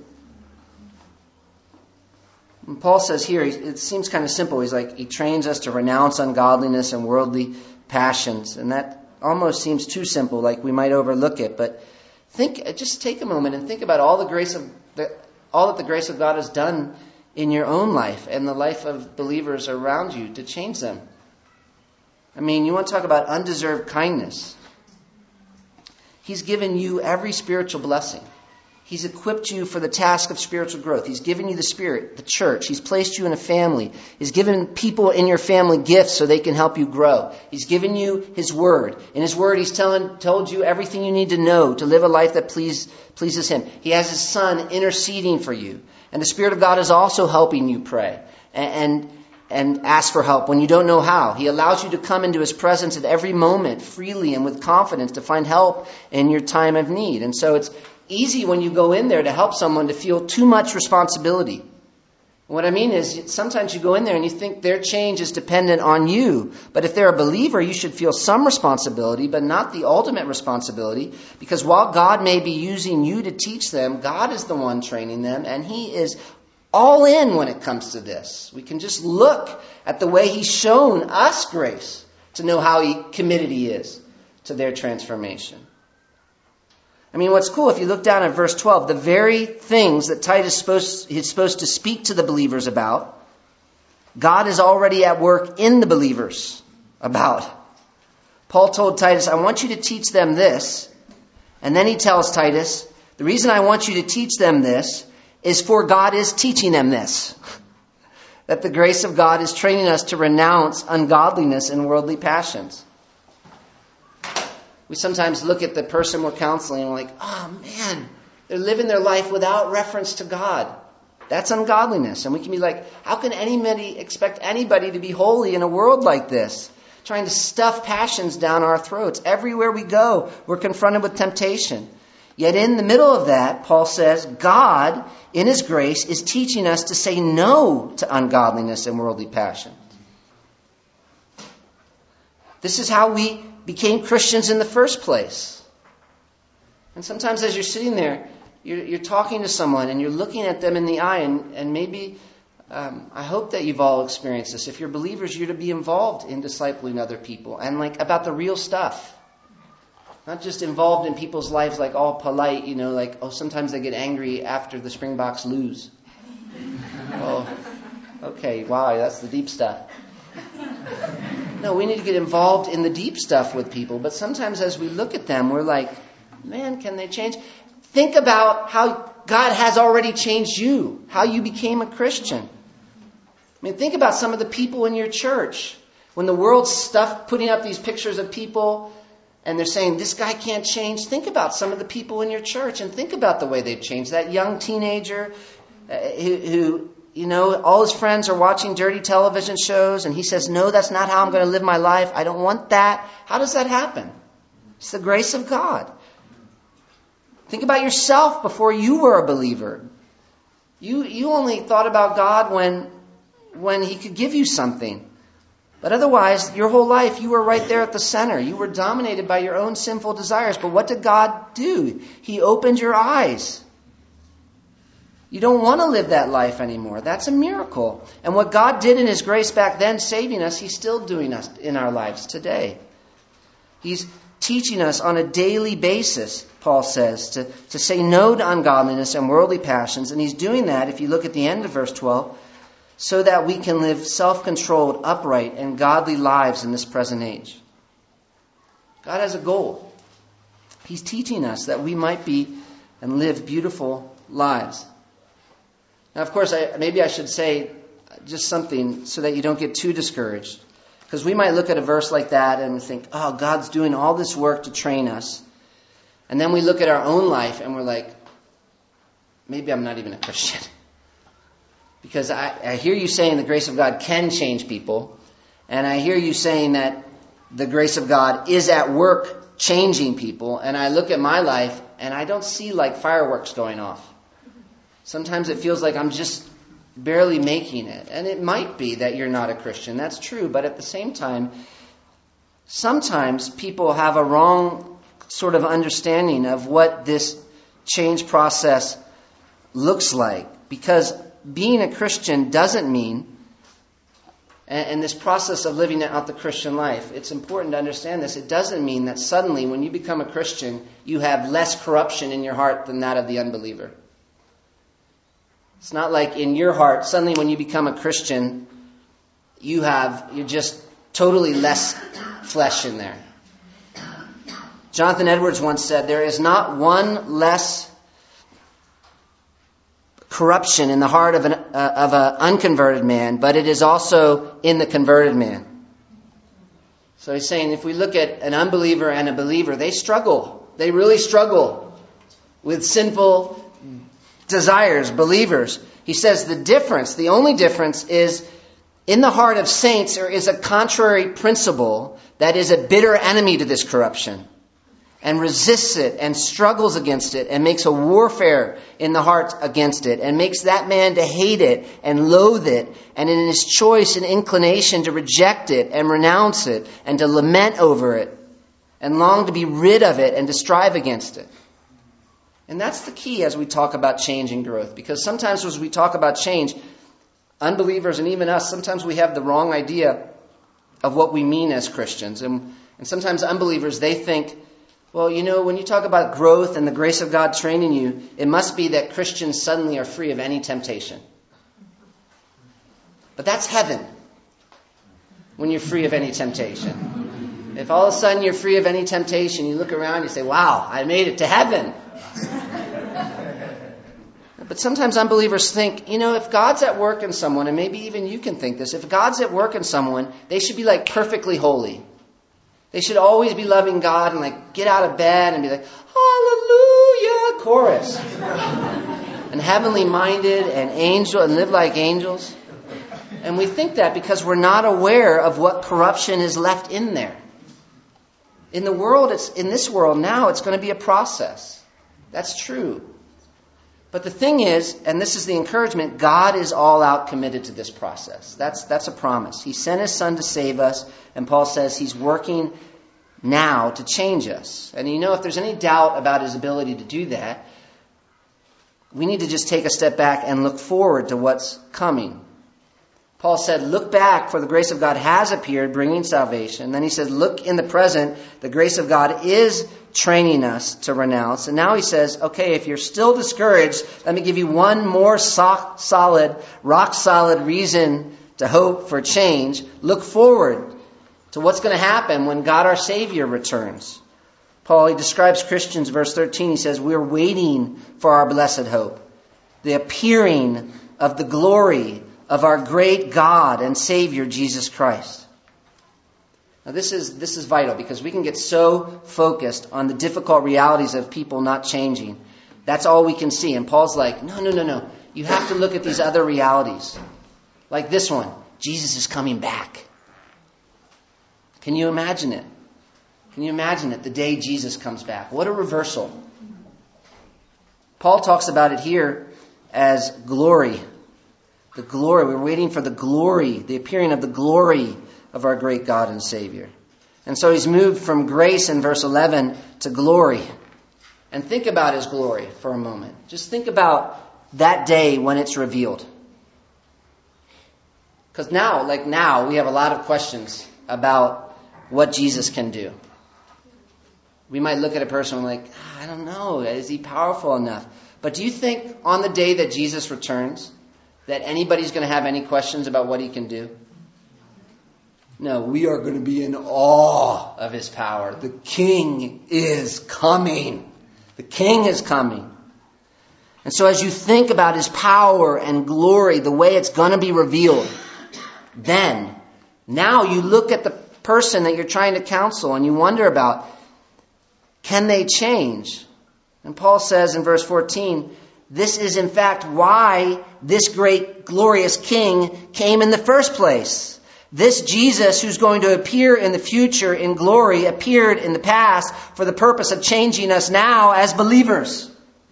And Paul says here, it seems kind of simple. He's like, he trains us to renounce ungodliness and worldly passions. And that almost seems too simple, like we might overlook it. But just take a moment and think about all that the grace of God has done in your own life and the life of believers around you to change them. I mean, you want to talk about undeserved kindness. He's given you every spiritual blessing. He's equipped you for the task of spiritual growth. He's given you the Spirit, the church. He's placed you in a family. He's given people in your family gifts so they can help you grow. He's given you His Word. In His Word, He's told you everything you need to know to live a life that pleases Him. He has His Son interceding for you. And the Spirit of God is also helping you pray and ask for help when you don't know how. He allows you to come into His presence at every moment freely and with confidence to find help in your time of need. And so it's easy when you go in there to help someone to feel too much responsibility. What I mean is sometimes you go in there and you think their change is dependent on you. But if they're a believer, you should feel some responsibility, but not the ultimate responsibility. Because while God may be using you to teach them, God is the one training them, and He is all in when it comes to this. We can just look at the way He's shown us grace to know how committed He is to their transformation. I mean, what's cool, if you look down at verse 12, the very things that Titus is supposed to speak to the believers about, God is already at work in the believers about. Paul told Titus, I want you to teach them this. And then he tells Titus, the reason I want you to teach them this is for God is teaching them this. That the grace of God is training us to renounce ungodliness and worldly passions. We sometimes look at the person we're counseling and we're like, oh man, they're living their life without reference to God. That's ungodliness. And we can be like, how can anybody expect anybody to be holy in a world like this? Trying to stuff passions down our throats. Everywhere we go, we're confronted with temptation. Yet in the middle of that, Paul says, God, in His grace, is teaching us to say no to ungodliness and worldly passion. This is how we became Christians in the first place. And sometimes as you're sitting there, you're talking to someone and you're looking at them in the eye, and maybe, I hope that you've all experienced this. If you're believers, you're to be involved in discipling other people and about the real stuff. Not just involved in people's lives all polite, sometimes they get angry after the Springboks lose. Oh, okay, wow, that's the deep stuff. No, we need to get involved in the deep stuff with people. But sometimes as we look at them, we're like, man, can they change? Think about how God has already changed you, how you became a Christian. I mean, think about some of the people in your church. When the world's putting up these pictures of people and they're saying, this guy can't change. Think about some of the people in your church and think about the way they've changed. That young teenager who all his friends are watching dirty television shows, and he says, no, that's not how I'm going to live my life. I don't want that. How does that happen? It's the grace of God. Think about yourself before you were a believer. You only thought about God when He could give you something. But otherwise, your whole life, you were right there at the center. You were dominated by your own sinful desires. But what did God do? He opened your eyes. You don't want to live that life anymore. That's a miracle. And what God did in His grace back then, saving us, He's still doing us in our lives today. He's teaching us on a daily basis, Paul says, to say no to ungodliness and worldly passions. And He's doing that, if you look at the end of verse 12, so that we can live self-controlled, upright, and godly lives in this present age. God has a goal. He's teaching us that we might be and live beautiful lives. Now, of course, maybe I should say just something so that you don't get too discouraged. Because we might look at a verse like that and think, oh, God's doing all this work to train us. And then we look at our own life and we're like, maybe I'm not even a Christian. Because I hear you saying the grace of God can change people. And I hear you saying that the grace of God is at work changing people. And I look at my life and I don't see like fireworks going off. Sometimes it feels like I'm just barely making it. And it might be that you're not a Christian. That's true. But at the same time, sometimes people have a wrong sort of understanding of what this change process looks like. Because being a Christian doesn't mean, and this process of living out the Christian life, it's important to understand this. It doesn't mean that suddenly when you become a Christian, you have less corruption in your heart than that of the unbeliever. It's not like in your heart, suddenly when you become a Christian, you're just totally less flesh in there. Jonathan Edwards once said, there is not one less corruption in the heart of an unconverted man, but it is also in the converted man. So he's saying if we look at an unbeliever and a believer, they struggle. They really struggle with sinful desires, believers. He says the only difference is in the heart of saints there is a contrary principle that is a bitter enemy to this corruption and resists it and struggles against it and makes a warfare in the heart against it and makes that man to hate it and loathe it and in his choice and inclination to reject it and renounce it and to lament over it and long to be rid of it and to strive against it. And that's the key as we talk about change and growth. Because sometimes as we talk about change, unbelievers and even us, sometimes we have the wrong idea of what we mean as Christians. And sometimes unbelievers, they think, well, when you talk about growth and the grace of God training you, it must be that Christians suddenly are free of any temptation. But that's heaven, when you're free of any temptation. If all of a sudden you're free of any temptation, you look around, you say, wow, I made it to heaven. But sometimes unbelievers think, if God's at work in someone, and maybe even you can think this, if God's at work in someone, they should be like perfectly holy. They should always be loving God and like get out of bed and be like, hallelujah, chorus. And heavenly minded and angel and live like angels. And we think that because we're not aware of what corruption is left in there. In this world now, it's going to be a process. That's true. But the thing is, and this is the encouragement, God is all out committed to this process. That's a promise. He sent His Son to save us, and Paul says He's working now to change us. And if there's any doubt about His ability to do that, we need to just take a step back and look forward to what's coming. Paul said, look back, for the grace of God has appeared, bringing salvation. Then he said, look in the present, the grace of God is training us to renounce. And now he says, okay, if you're still discouraged, let me give you one more rock solid reason to hope for change. Look forward to what's going to happen when God our Savior returns. Paul, he describes Christians, verse 13, he says, we're waiting for our blessed hope, the appearing of the glory of our great God and Savior, Jesus Christ. Now this is vital because we can get so focused on the difficult realities of people not changing. That's all we can see. And Paul's like, no. You have to look at these other realities. Like this one, Jesus is coming back. Can you imagine it? Can you imagine it, the day Jesus comes back? What a reversal. Paul talks about it here as glory. The glory, we're waiting for the glory, the appearing of the glory of our great God and Savior. And so he's moved from grace in verse 11 to glory. And think about His glory for a moment. Just think about that day when it's revealed? Because now we have a lot of questions about what Jesus can do. We might look at a person and we're like, I don't know, is he powerful enough? But do you think on the day that Jesus returns, that anybody's going to have any questions about what he can do? No, we are going to be in awe of his power. The King is coming. The King is coming. And so as you think about his power and glory, the way it's going to be revealed, then, now you look at the person that you're trying to counsel and you wonder about, can they change? And Paul says in verse 14, this is in fact why this great glorious King came in the first place. This Jesus who's going to appear in the future in glory appeared in the past for the purpose of changing us now as believers.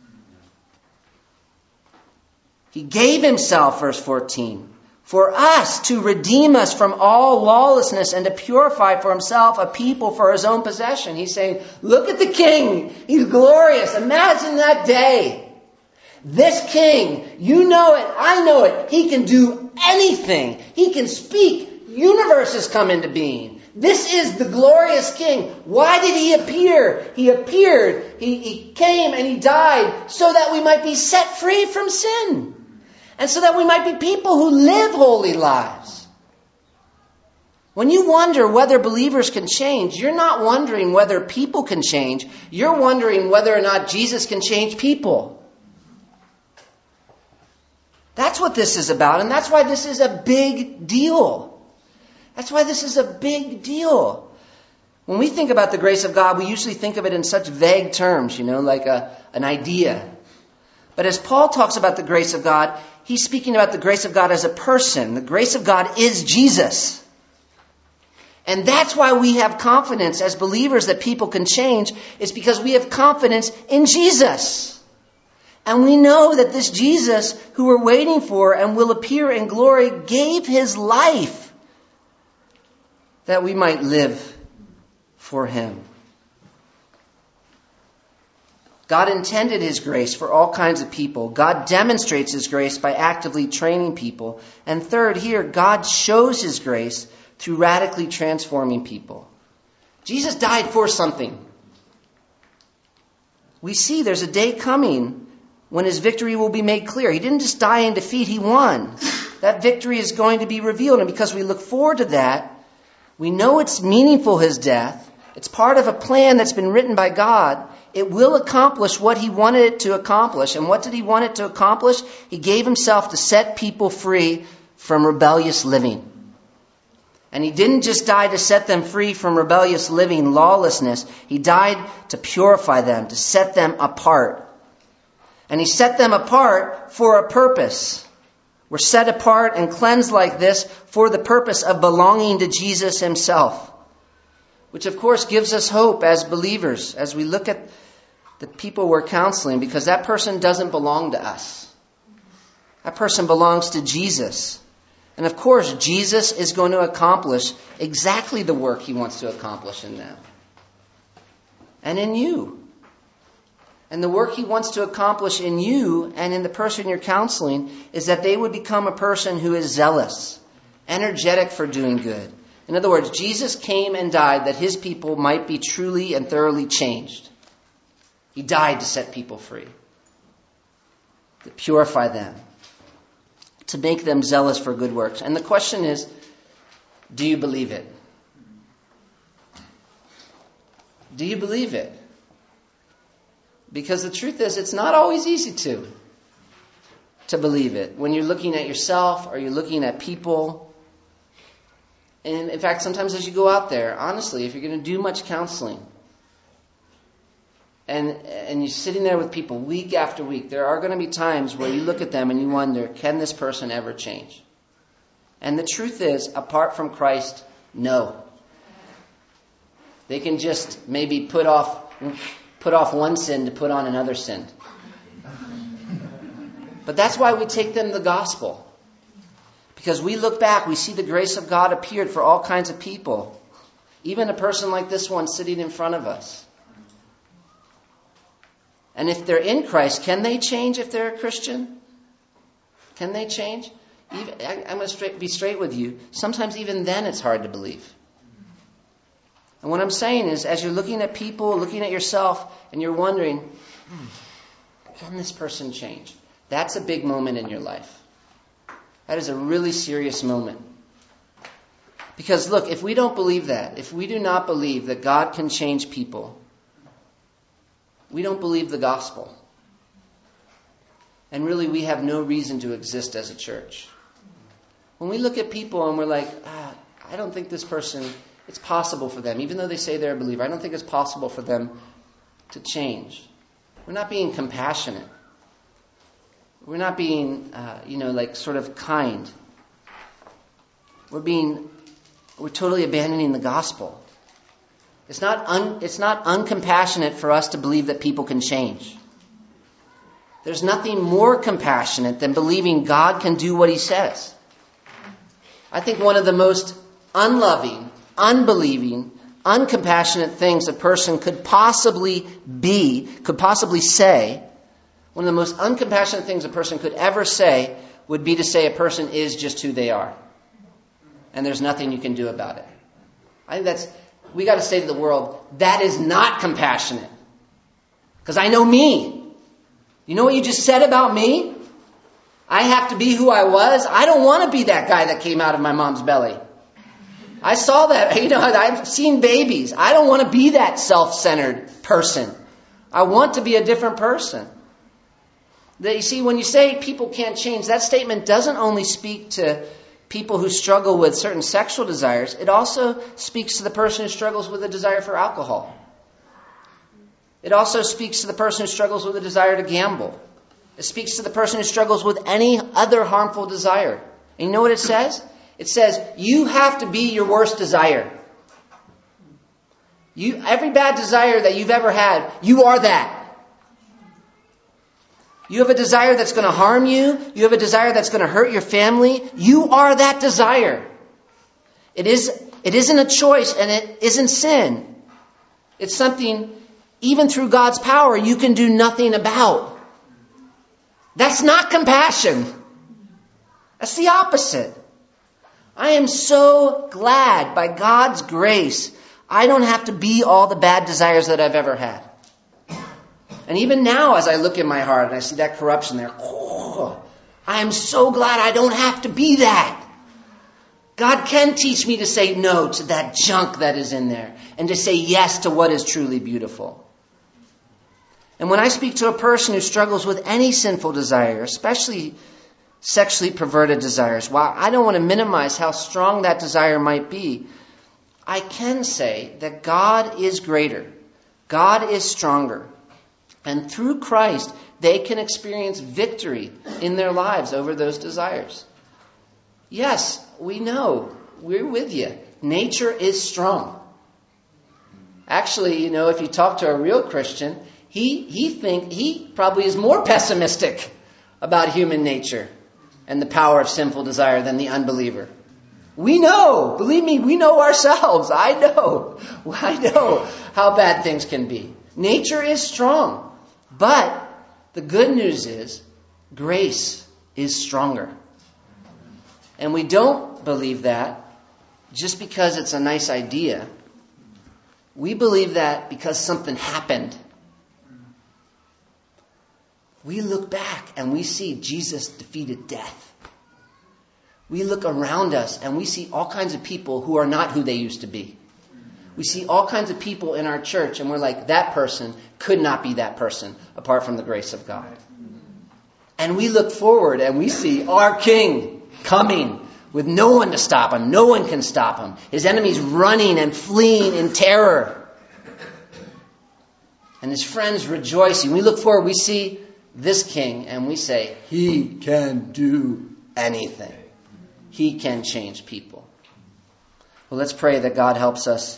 He gave himself, verse 14, for us to redeem us from all lawlessness and to purify for himself a people for his own possession. He's saying, look at the King. He's glorious. Imagine that day. This King, you know it, I know it. He can do anything. He can speak. Universes come into being. This is the glorious King. Why did he appear? He appeared. He came and he died so that we might be set free from sin. And so that we might be people who live holy lives. When you wonder whether believers can change, you're not wondering whether people can change. You're wondering whether or not Jesus can change people. That's what this is about, and that's why this is a big deal. That's why this is a big deal. When we think about the grace of God, we usually think of it in such vague terms, like an idea. But as Paul talks about the grace of God, he's speaking about the grace of God as a person. The grace of God is Jesus. And that's why we have confidence as believers that people can change, is because we have confidence in Jesus. And we know that this Jesus who we're waiting for and will appear in glory gave his life that we might live for him. God intended his grace for all kinds of people. God demonstrates his grace by actively training people. And third, here, God shows his grace through radically transforming people. Jesus died for something. We see there's a day coming when his victory will be made clear. He didn't just die in defeat, he won. That victory is going to be revealed. And because we look forward to that, we know it's meaningful, his death. It's part of a plan that's been written by God. It will accomplish what he wanted it to accomplish. And what did he want it to accomplish? He gave himself to set people free from rebellious living. And he didn't just die to set them free from rebellious living, lawlessness. He died to purify them, to set them apart. And he set them apart for a purpose. We're set apart and cleansed like this for the purpose of belonging to Jesus himself. Which of course gives us hope as believers as we look at the people we're counseling, because that person doesn't belong to us. That person belongs to Jesus. And of course, Jesus is going to accomplish exactly the work he wants to accomplish in them. And in you. And the work he wants to accomplish in you and in the person you're counseling is that they would become a person who is zealous, energetic for doing good. In other words, Jesus came and died that his people might be truly and thoroughly changed. He died to set people free, to purify them, to make them zealous for good works. And the question is, do you believe it? Do you believe it? Because the truth is, it's not always easy to believe it. When you're looking at yourself or you're looking at people. And in fact, sometimes as you go out there, honestly, if you're going to do much counseling, and you're sitting there with people week after week, there are going to be times where you look at them and you wonder, can this person ever change? And the truth is, apart from Christ, no. They can just maybe put off one sin to put on another sin. But that's why we take them the gospel. Because we look back, we see the grace of God appeared for all kinds of people. Even a person like this one sitting in front of us. And if they're in Christ, can they change if they're a Christian? Can they change? I'm going to be straight with you. Sometimes even then it's hard to believe. And what I'm saying is, as you're looking at people, looking at yourself, and you're wondering, can this person change? That's a big moment in your life. That is a really serious moment. Because look, if we don't believe that, if we do not believe that God can change people, we don't believe the gospel. And really, we have no reason to exist as a church. When we look at people and we're like, I don't think this person, it's possible for them, even though they say they're a believer, I don't think it's possible for them to change. We're not being compassionate. We're not being, sort of kind. We're totally abandoning the gospel. It's not uncompassionate for us to believe that people can change. There's nothing more compassionate than believing God can do what He says. I think one of the most unloving, unbelieving, uncompassionate things a person could possibly say, one of the most uncompassionate things a person could ever say would be to say a person is just who they are. And there's nothing you can do about it. I think we got to say to the world, that is not compassionate. Because I know me. You know what you just said about me? I have to be who I was. I don't want to be that guy that came out of my mom's belly. I saw that. I've seen babies. I don't want to be that self-centered person. I want to be a different person. You see, when you say people can't change, that statement doesn't only speak to people who struggle with certain sexual desires. It also speaks to the person who struggles with a desire for alcohol. It also speaks to the person who struggles with a desire to gamble. It speaks to the person who struggles with any other harmful desire. And you know what it says? It says, you have to be your worst desire. Every bad desire that you've ever had, you are that. You have a desire that's going to harm you. You have a desire that's going to hurt your family. You are that desire. It isn't a choice and it isn't sin. It's something, even through God's power, you can do nothing about. That's not compassion. That's the opposite. I am so glad by God's grace, I don't have to be all the bad desires that I've ever had. And even now, as I look in my heart and I see that corruption there, I am so glad I don't have to be that. God can teach me to say no to that junk that is in there and to say yes to what is truly beautiful. And when I speak to a person who struggles with any sinful desire, especially sexually perverted desires, while I don't want to minimize how strong that desire might be, I can say that God is greater. God is stronger. And through Christ, they can experience victory in their lives over those desires. Yes, we know. We're with you. Nature is strong. Actually, if you talk to a real Christian, he probably is more pessimistic about human nature and the power of sinful desire than the unbeliever. We know. Believe me, we know ourselves. I know how bad things can be. Nature is strong. But the good news is grace is stronger. And we don't believe that just because it's a nice idea. We believe that because something happened. We look back and we see Jesus defeated death. We look around us and we see all kinds of people who are not who they used to be. We see all kinds of people in our church and we're like, that person could not be that person apart from the grace of God. And we look forward and we see our King coming with no one to stop him. No one can stop him. His enemies running and fleeing in terror. And his friends rejoicing. We look forward, we see this King and we say, He can do anything. He can change people. Well, let's pray that God helps us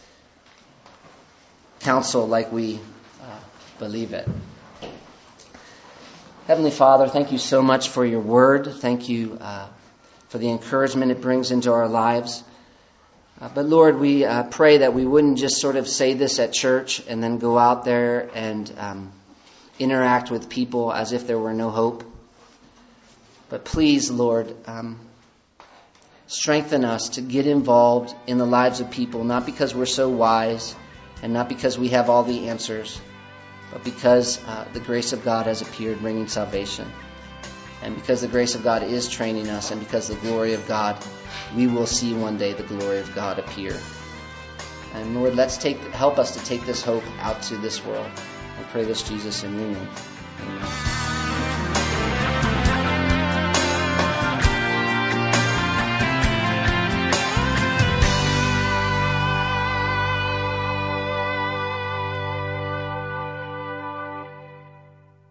counsel like we believe it. Heavenly Father, thank you so much for your word. Thank you for the encouragement it brings into our lives. But Lord, we pray that we wouldn't just sort of say this at church and then go out there and interact with people as if there were no hope. But please, Lord, strengthen us to get involved in the lives of people, not because we're so wise and not because we have all the answers, but because the grace of God has appeared, bringing salvation. And because the grace of God is training us, and because the glory of God, we will see one day the glory of God appear. And Lord, help us to take this hope out to this world. I pray this, Jesus, in your name. Amen.